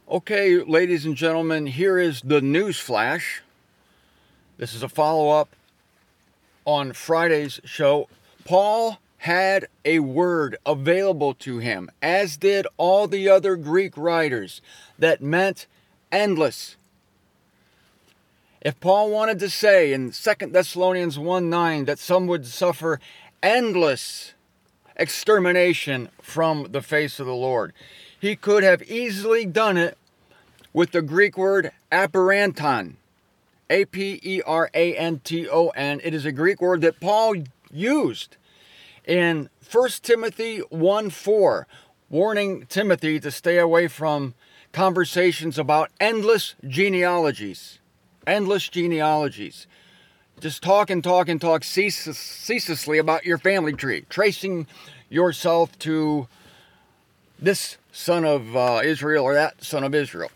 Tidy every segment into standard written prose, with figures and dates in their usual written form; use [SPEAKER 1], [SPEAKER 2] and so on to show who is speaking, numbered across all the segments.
[SPEAKER 1] Okay, ladies and gentlemen, here is the news flash. This is a follow-up on Friday's show. Paul had a word available to him, as did all the other Greek writers, that meant endless. If Paul wanted to say in 2 Thessalonians 1:9 that some would suffer endless extermination from the face of the Lord, he could have easily done it with the Greek word aperanton. A-P-E-R-A-N-T-O-N. It is a Greek word that Paul used in 1 Timothy 1:4, warning Timothy to stay away from conversations about endless genealogies. Endless genealogies. Just talk ceaselessly about your family tree, tracing yourself to this son of Israel or that son of Israel.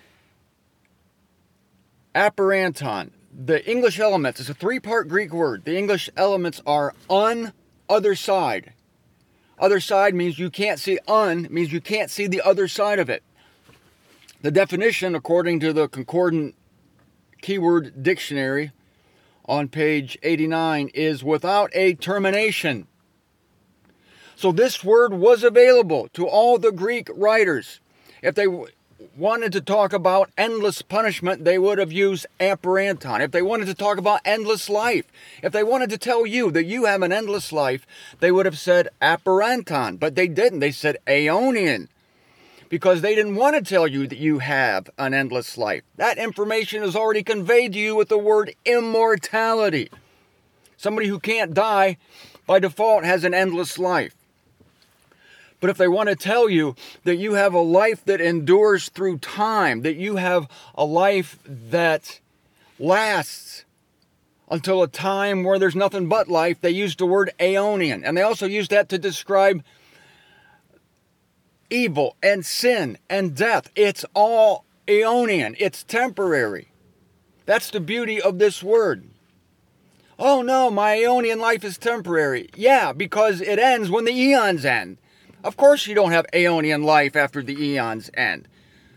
[SPEAKER 1] Aperanton. The English elements is a three-part Greek word. The English elements are other side. Other side means you can't see means you can't see the other side of it. The definition, according to the Concordant Keyword Dictionary on page 89, is without a termination. So this word was available to all the Greek writers. If they wanted to talk about endless punishment, they would have used aperanton. If they wanted to talk about endless life, if they wanted to tell you that you have an endless life, they would have said aperanton. But they didn't. They said aeonian, because they didn't want to tell you that you have an endless life. That information is already conveyed to you with the word immortality. Somebody who can't die by default has an endless life. But if they want to tell you that you have a life that endures through time, that you have a life that lasts until a time where there's nothing but life, they use the word aeonian. And they also use that to describe evil and sin and death. It's all aeonian. It's temporary. That's the beauty of this word. Oh no, my aeonian life is temporary. Yeah, because it ends when the eons end. Of course you don't have aeonian life after the eons end.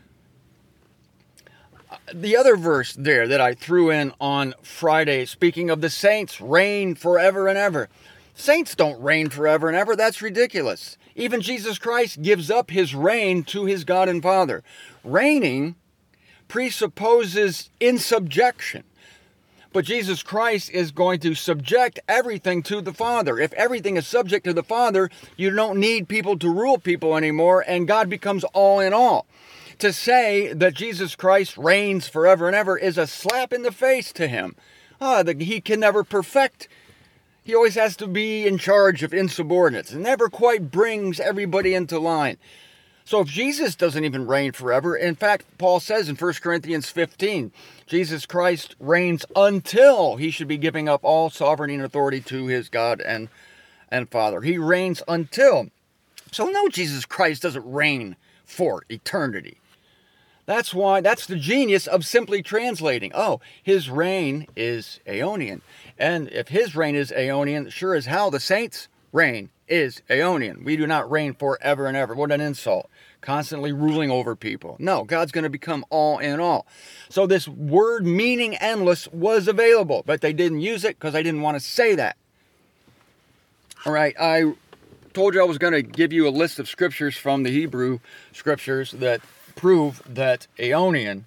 [SPEAKER 1] The other verse there that I threw in on Friday, speaking of the saints, reign forever and ever. Saints don't reign forever and ever. That's ridiculous. Even Jesus Christ gives up his reign to his God and Father. Reigning presupposes insubjection. But Jesus Christ is going to subject everything to the Father. If everything is subject to the Father, you don't need people to rule people anymore, and God becomes all in all. To say that Jesus Christ reigns forever and ever is a slap in the face to him. He can never perfect. He always has to be in charge of insubordinates and never quite brings everybody into line. So if Jesus doesn't even reign forever, in fact, Paul says in 1 Corinthians 15, Jesus Christ reigns until he should be giving up all sovereignty and authority to his God and Father. He reigns until. So no, Jesus Christ doesn't reign for eternity. That's the genius of simply translating. Oh, his reign is aeonian. And if his reign is aeonian, sure as hell the saints' reign is aeonian. We do not reign forever and ever. What an insult. Constantly ruling over people. No, God's going to become all in all. So this word meaning endless was available, but they didn't use it because they didn't want to say that. All right, I told you I was going to give you a list of scriptures from the Hebrew scriptures that prove that aeonian,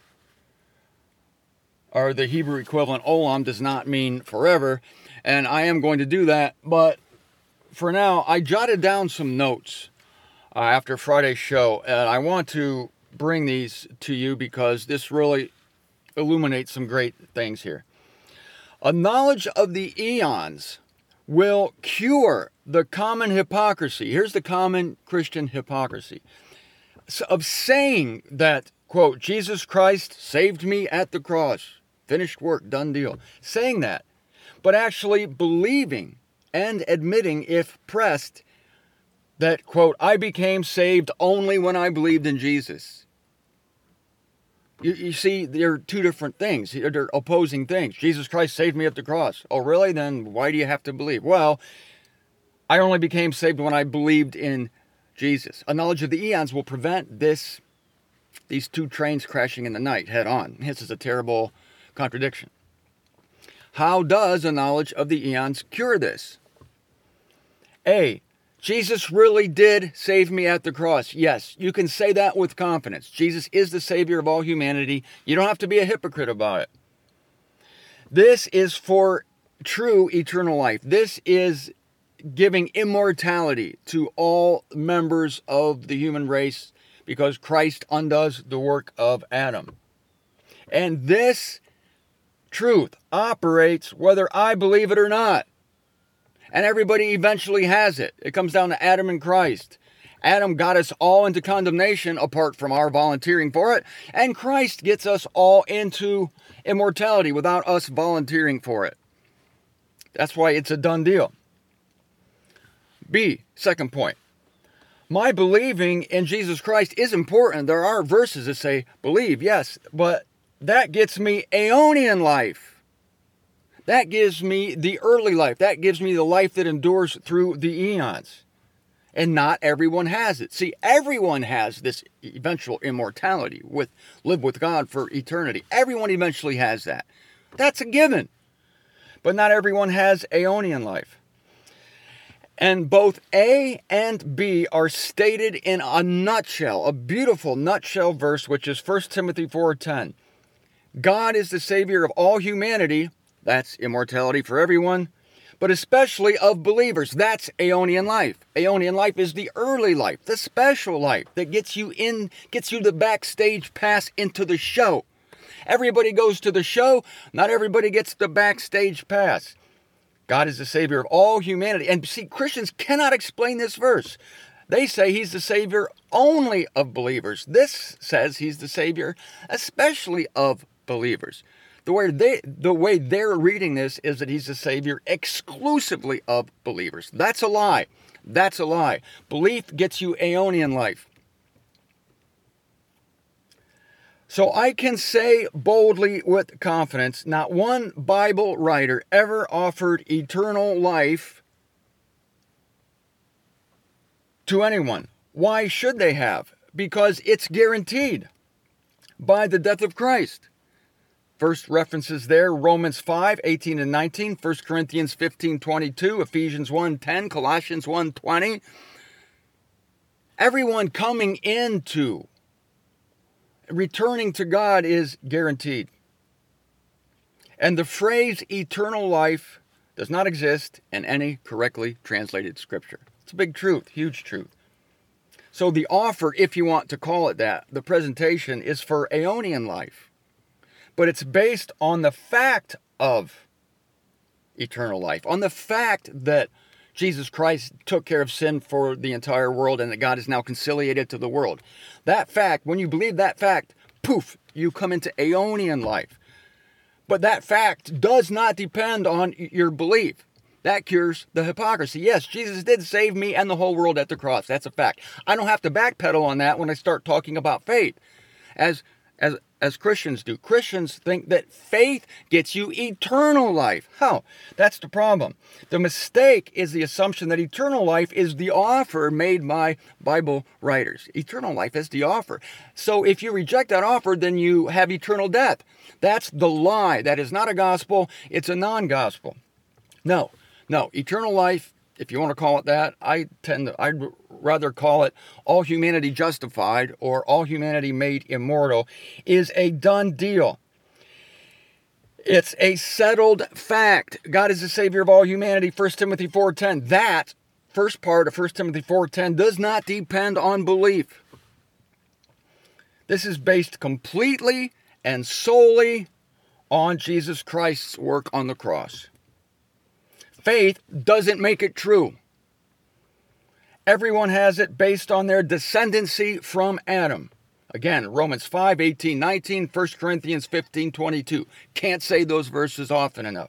[SPEAKER 1] or the Hebrew equivalent olam, does not mean forever, and I am going to do that, but for now, I jotted down some notes after Friday's show, and I want to bring these to you because this really illuminates some great things here. A knowledge of the eons will cure the common hypocrisy. Here's the common Christian hypocrisy of saying that, quote, Jesus Christ saved me at the cross. Finished work, done deal. Saying that, but actually believing and admitting, if pressed, that, quote, I became saved only when I believed in Jesus. You see, they're two different things. They're opposing things. Jesus Christ saved me at the cross. Oh, really? Then why do you have to believe? Well, I only became saved when I believed in Jesus. A knowledge of the eons will prevent this These two trains crashing in the night head on. This is a terrible contradiction. How does a knowledge of the eons cure this? A. Jesus really did save me at the cross. Yes, you can say that with confidence. Jesus is the Savior of all humanity. You don't have to be a hypocrite about it. This is for true eternal life. This is giving immortality to all members of the human race because Christ undoes the work of Adam. And this truth operates whether I believe it or not. And everybody eventually has it. It comes down to Adam and Christ. Adam got us all into condemnation apart from our volunteering for it. And Christ gets us all into immortality without us volunteering for it. That's why it's a done deal. B, second point. My believing in Jesus Christ is important. There are verses that say, believe, yes, but that gets me aeonian life. That gives me the early life. That gives me the life that endures through the eons. And not everyone has it. See, everyone has this eventual immortality, live with God for eternity. Everyone eventually has that. That's a given. But not everyone has aeonian life. And both A and B are stated in a nutshell, a beautiful nutshell verse, which is 1 Timothy 4:10. God is the Savior of all humanity, that's immortality for everyone, but especially of believers, that's aeonian life. Aeonian life is the early life, the special life that gets you the backstage pass into the show. Everybody goes to the show, not everybody gets the backstage pass. God is the Savior of all humanity. And see, Christians cannot explain this verse. They say he's the Savior only of believers. This says he's the Savior especially of believers. The way they're reading this is that he's the Savior exclusively of believers. That's a lie. That's a lie. Belief gets you aeonian life. So I can say boldly with confidence, not one Bible writer ever offered eternal life to anyone. Why should they have? Because it's guaranteed by the death of Christ. First references there, Romans 5:18 and 19, 1 Corinthians 15:22, Ephesians 1:10, Colossians 1:20. Everyone coming into returning to God is guaranteed. And the phrase eternal life does not exist in any correctly translated scripture. It's a big truth, huge truth. So the offer, if you want to call it that, the presentation is for aeonian life. But it's based on the fact of eternal life, on the fact that Jesus Christ took care of sin for the entire world and that God is now conciliated to the world. That fact, when you believe that fact, poof, you come into aeonian life. But that fact does not depend on your belief. That cures the hypocrisy. Yes, Jesus did save me and the whole world at the cross. That's a fact. I don't have to backpedal on that when I start talking about faith. As Christians do. Christians think that faith gets you eternal life. How? That's the problem. The mistake is the assumption that eternal life is the offer made by Bible writers. Eternal life is the offer. So if you reject that offer, then you have eternal death. That's the lie. That is not a gospel. It's a non-gospel. No. Eternal life, if you want to call it that, I'd rather call it all humanity justified or all humanity made immortal, is a done deal. It's a settled fact. God is the Savior of all humanity, 1 Timothy 4:10. That first part of 1 Timothy 4:10 does not depend on belief. This is based completely and solely on Jesus Christ's work on the cross. Faith doesn't make it true. Everyone has it based on their descendancy from Adam. Again, Romans 5:18, 19, 1 Corinthians 15:22. Can't say those verses often enough.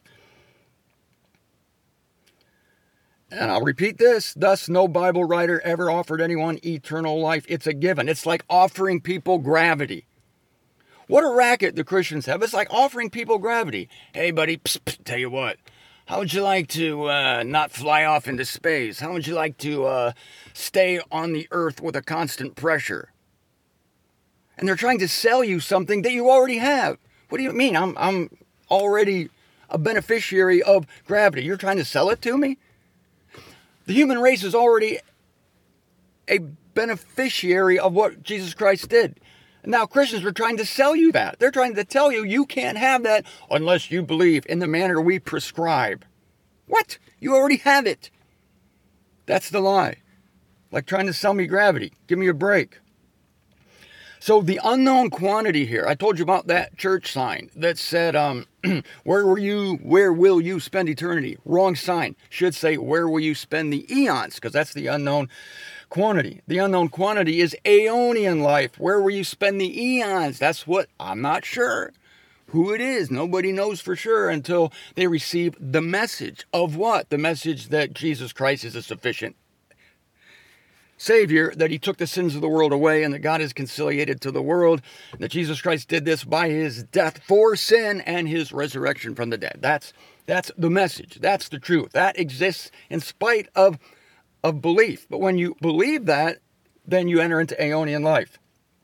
[SPEAKER 1] And I'll repeat this. Thus, no Bible writer ever offered anyone eternal life. It's a given. It's like offering people gravity. What a racket the Christians have. It's like offering people gravity. Hey, buddy, tell you what. How would you like to not fly off into space? How would you like to stay on the earth with a constant pressure? And they're trying to sell you something that you already have. What do you mean? I'm already a beneficiary of gravity. You're trying to sell it to me? The human race is already a beneficiary of what Jesus Christ did. And now Christians are trying to sell you that. They're trying to tell you you can't have that unless you believe in the manner we prescribe. What? You already have it. That's the lie. Like trying to sell me gravity. Give me a break. So the unknown quantity here, I told you about that church sign that said, where will you spend eternity? Wrong sign. Should say, where will you spend the eons? Because that's the unknown quantity. The unknown quantity is aeonian life. Where will you spend the eons? That's what I'm not sure who it is. Nobody knows for sure until they receive the message of what? The message that Jesus Christ is a sufficient Savior, that he took the sins of the world away, and that God is conciliated to the world, that Jesus Christ did this by his death for sin and his resurrection from the dead. That's the message. That's the truth. That exists in spite of belief. But when you believe that, then you enter into aeonian life.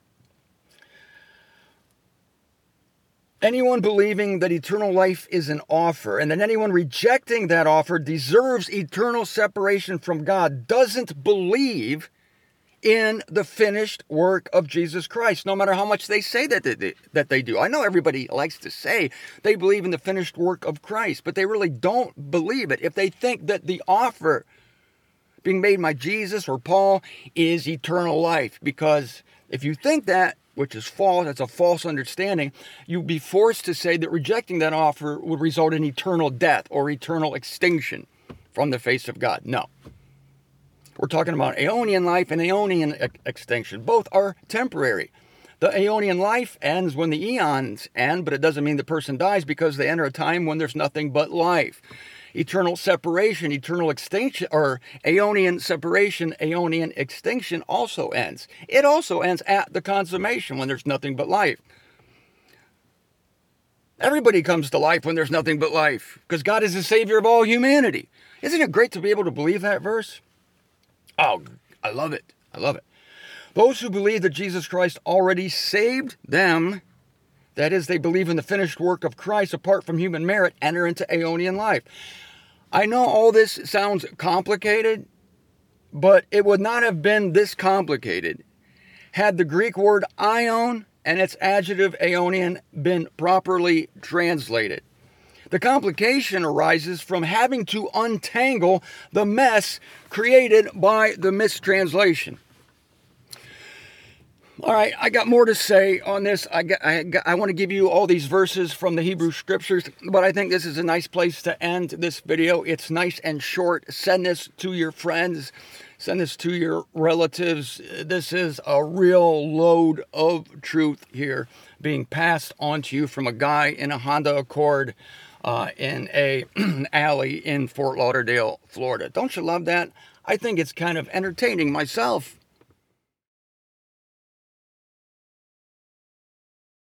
[SPEAKER 1] Anyone believing that eternal life is an offer, and that anyone rejecting that offer deserves eternal separation from God, doesn't believe in the finished work of Jesus Christ, no matter how much they say that they do. I know everybody likes to say they believe in the finished work of Christ, but they really don't believe it if they think that the offer being made by Jesus or Paul is eternal life. Because if you think that, which is false, that's a false understanding, you'd be forced to say that rejecting that offer would result in eternal death or eternal extinction from the face of God. No. We're talking about aeonian life and aeonian extinction. Both are temporary. The aeonian life ends when the eons end, but it doesn't mean the person dies, because they enter a time when there's nothing but life. Eternal separation, eternal extinction, or aeonian separation, aeonian extinction also ends. It also ends at the consummation when there's nothing but life. Everybody comes to life when there's nothing but life, because God is the Savior of all humanity. Isn't it great to be able to believe that verse? Oh, I love it. I love it. Those who believe that Jesus Christ already saved them, that is, they believe in the finished work of Christ apart from human merit, enter into aeonian life. I know all this sounds complicated, but it would not have been this complicated had the Greek word aion and its adjective aeonian been properly translated. The complication arises from having to untangle the mess created by the mistranslation. All right, I got more to say on this. I want to give you all these verses from the Hebrew Scriptures, but I think this is a nice place to end this video. It's nice and short. Send this to your friends. Send this to your relatives. This is a real load of truth here being passed on to you from a guy in a Honda Accord in an alley in Fort Lauderdale, Florida. Don't you love that? I think it's kind of entertaining myself.